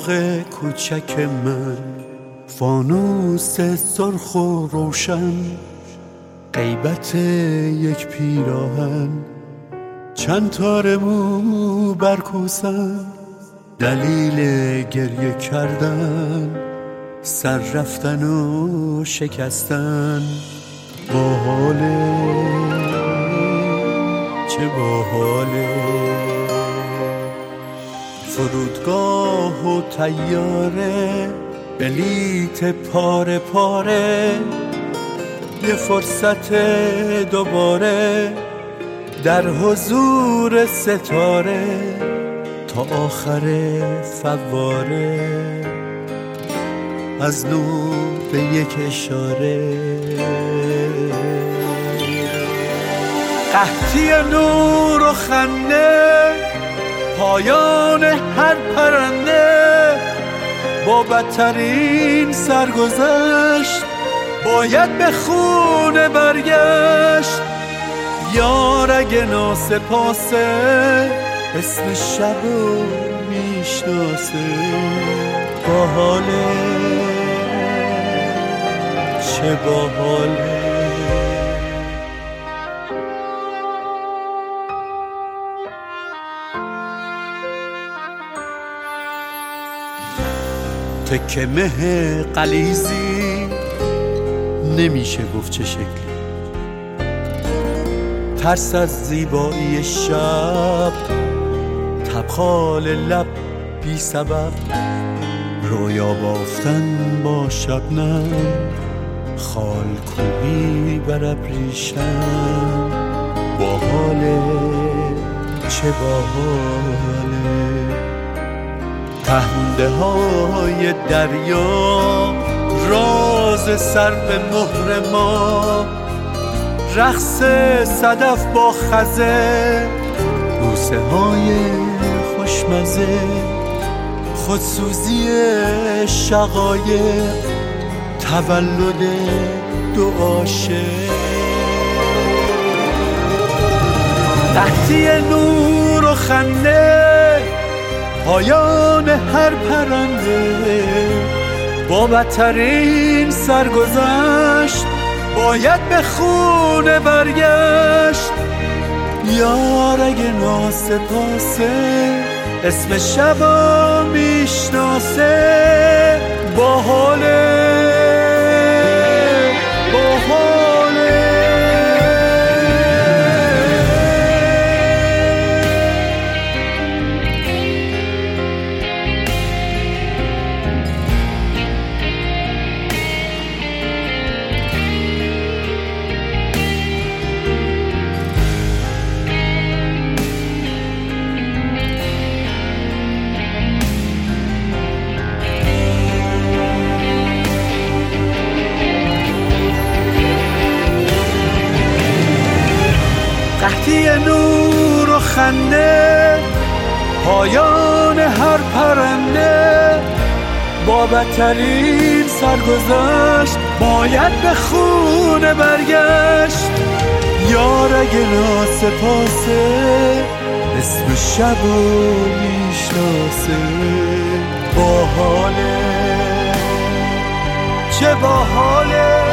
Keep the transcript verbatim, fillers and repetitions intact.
باغ کوچک من، فانوس سرخ و روشن، غیبت یک پیراهن، چند تار مو برکوسن، دلیل گریه کردن، سر رفتن و شکستن. باحاله، چه باحاله، فرودگاه و طیاره، بلیت پاره پاره، یه فرصت دوباره در حضور ستاره تا آخر فواره، از نور به یک اشاره. قحطی نور و خنده، پایان هر پرنده، با بدترین سرگذشت باید به خونه برگشت. یار اگه ناسپاسه، اسم شبو میشناسه. باحاله، چه باحاله. تکه مه غلیظی، نمیشه گفت چه شکلی، ترس از زیبایی شب، تبخال لب بی سبب، رویا بافتن با شبنم، خال کوبی بر ابریشم. باحاله، چه باحاله، پهنده های دریا، راز سر به مهر ما، رقص صدف با خزه، بوسه های خوشمزه، خودسوزی شقایق، تولد دو عاشق. قحطی نور و خنده، پایان هر پرنده، با بدترین سرگذشت باید به خونه برگشت. یار اگه ناسپاسه، اسم شبا میشناسه. باحاله، باحاله. قحطی نور و خنده، پایان هر پرنده، با بدترین سرگذشت باید به خونه برگشت. یار اگه ناسپاسه، اسم شبو میشناسه. باحاله، چه باحاله.